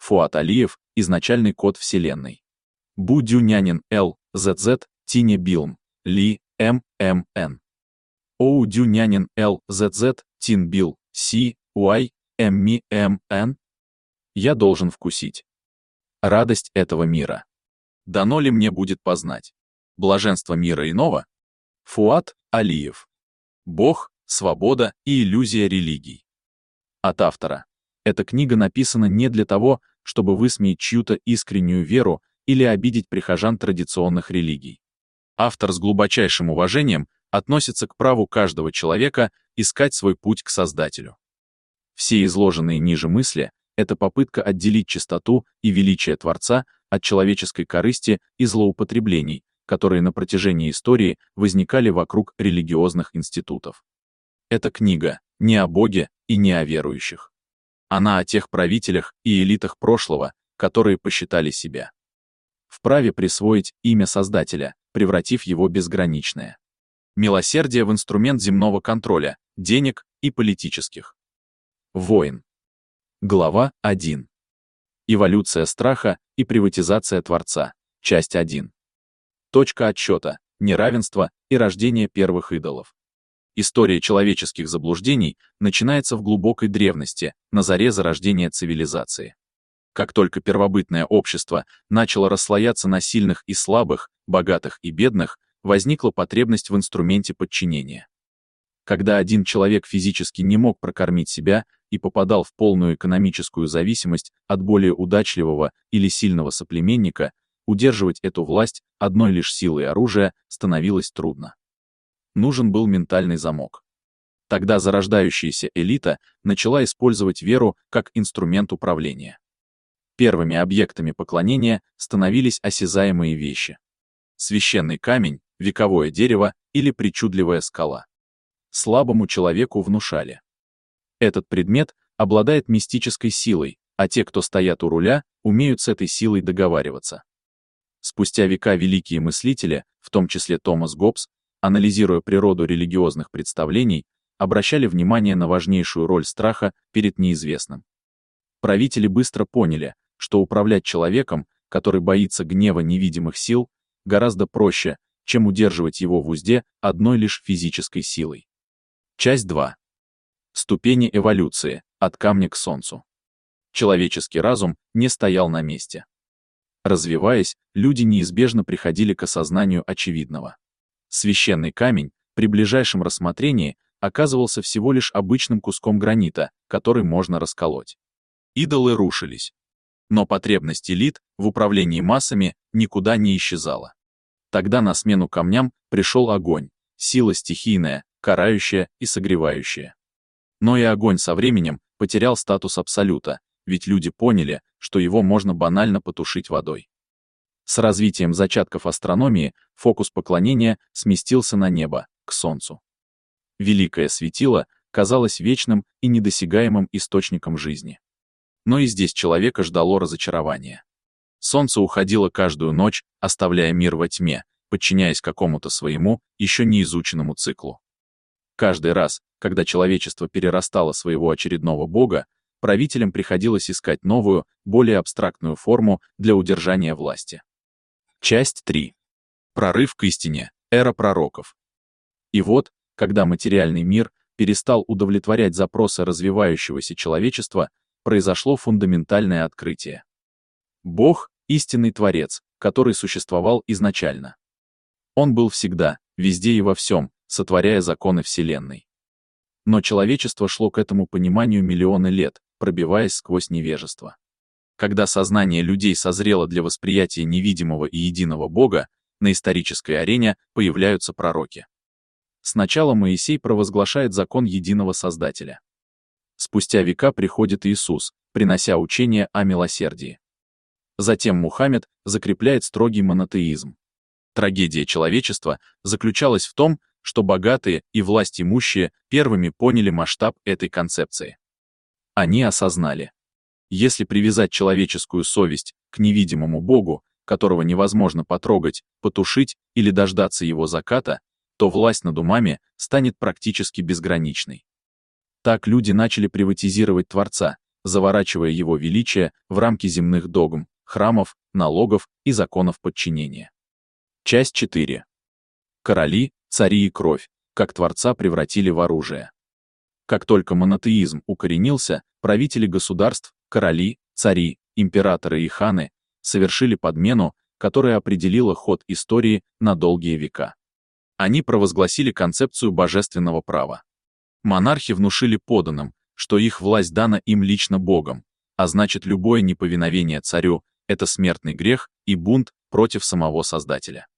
Фуат Алиев, изначальный код Вселенной. Бу Дюнянин Л. ЗЗ, Тине Билм, Ли, М. М. Н. Оу Дюнянин Л. ЗЗ, Тин Билл, Си, Уай, М. Ми. М. Н. Я должен вкусить радость этого мира. Дано ли мне будет познать блаженство мира иного? Фуат Алиев. Бог, свобода и иллюзия религий. От автора. Эта книга написана не для того, чтобы высмеять чью-то искреннюю веру или обидеть прихожан традиционных религий. Автор с глубочайшим уважением относится к праву каждого человека искать свой путь к Создателю. Все изложенные ниже мысли — это попытка отделить чистоту и величие Творца от человеческой корысти и злоупотреблений, которые на протяжении истории возникали вокруг религиозных институтов. Эта книга не о Боге и не о верующих. Она о тех правителях и элитах прошлого, которые посчитали себя вправе присвоить имя Создателя, превратив его в безграничное милосердие в инструмент земного контроля, денег и политических войн. Глава 1. Эволюция страха и приватизация Творца. Часть 1. Точка отсчета, неравенство и рождение первых идолов. История человеческих заблуждений начинается в глубокой древности, на заре зарождения цивилизации. Как только первобытное общество начало расслояться на сильных и слабых, богатых и бедных, возникла потребность в инструменте подчинения. Когда один человек физически не мог прокормить себя и попадал в полную экономическую зависимость от более удачливого или сильного соплеменника, удерживать эту власть одной лишь силой оружия становилось трудно. Нужен был ментальный замок. Тогда зарождающаяся элита начала использовать веру как инструмент управления. Первыми объектами поклонения становились осязаемые вещи. Священный камень, вековое дерево или причудливая скала. Слабому человеку внушали: этот предмет обладает мистической силой, а те, кто стоят у руля, умеют с этой силой договариваться. Спустя века великие мыслители, в том числе Томас Гоббс, анализируя природу религиозных представлений, обращали внимание на важнейшую роль страха перед неизвестным. Правители быстро поняли, что управлять человеком, который боится гнева невидимых сил, гораздо проще, чем удерживать его в узде одной лишь физической силой. Часть 2. Ступени эволюции, от камня к солнцу. Человеческий разум не стоял на месте. Развиваясь, люди неизбежно приходили к осознанию очевидного. Священный камень, при ближайшем рассмотрении, оказывался всего лишь обычным куском гранита, который можно расколоть. Идолы рушились. Но потребность элит в управлении массами никуда не исчезала. Тогда на смену камням пришел огонь, сила стихийная, карающая и согревающая. Но и огонь со временем потерял статус абсолюта, ведь люди поняли, что его можно банально потушить водой. С развитием зачатков астрономии фокус поклонения сместился на небо, к Солнцу. Великое светило казалось вечным и недосягаемым источником жизни. Но и здесь человека ждало разочарование. Солнце уходило каждую ночь, оставляя мир во тьме, подчиняясь какому-то своему, еще не изученному циклу. Каждый раз, когда человечество перерастало своего очередного бога, правителям приходилось искать новую, более абстрактную форму для удержания власти. Часть 3. Прорыв к истине. Эра пророков. И вот, когда материальный мир перестал удовлетворять запросы развивающегося человечества, произошло фундаментальное открытие. Бог — истинный Творец, который существовал изначально. Он был всегда, везде и во всем, сотворяя законы Вселенной. Но человечество шло к этому пониманию миллионы лет, пробиваясь сквозь невежество. Когда сознание людей созрело для восприятия невидимого и единого Бога, на исторической арене появляются пророки. Сначала Моисей провозглашает закон единого Создателя. Спустя века приходит Иисус, принося учение о милосердии. Затем Мухаммед закрепляет строгий монотеизм. Трагедия человечества заключалась в том, что богатые и власть имущие первыми поняли масштаб этой концепции. Они осознали: если привязать человеческую совесть к невидимому Богу, которого невозможно потрогать, потушить или дождаться его заката, то власть над умами станет практически безграничной. Так люди начали приватизировать Творца, заворачивая его величие в рамки земных догм, храмов, налогов и законов подчинения. Часть 4. Короли, цари и кровь, как Творца превратили в оружие. Как только монотеизм укоренился, правители государств, короли, цари, императоры и ханы совершили подмену, которая определила ход истории на долгие века. Они провозгласили концепцию божественного права. Монархи внушили подданным, что их власть дана им лично Богом, а значит любое неповиновение царю – это смертный грех и бунт против самого Создателя.